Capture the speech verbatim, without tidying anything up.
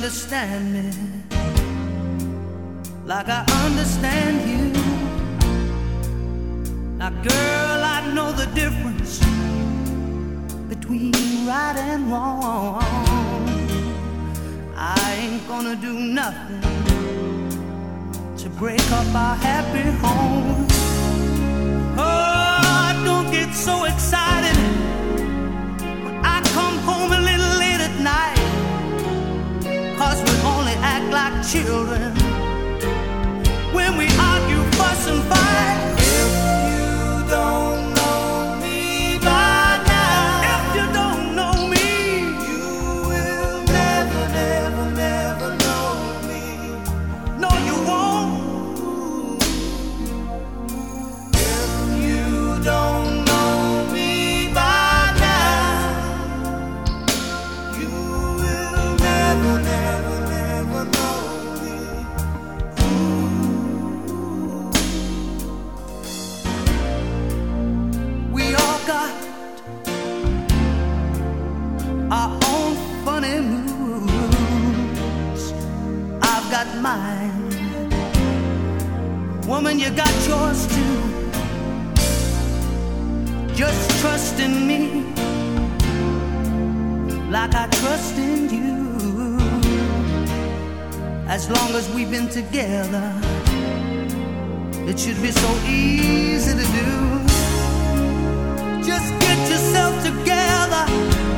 understand me like I understand you. Now, girl, I know the difference between right and wrong. I ain't gonna do nothing to break up our happy home. Oh, don't get so excited when I come home a little late at night, 'cause we only act like children when we argue, fuss and fight. If you don't know me by now, if you don't know me, you will never, never, never know me. No, you won't. If you don't know me by now, you will never, never, never know me. We all got our own funny moods. I've got mine. Woman, you got yours too. Just trust in me like I trust in you. As long as we've been together, it should be so easy to do. Just get yourself together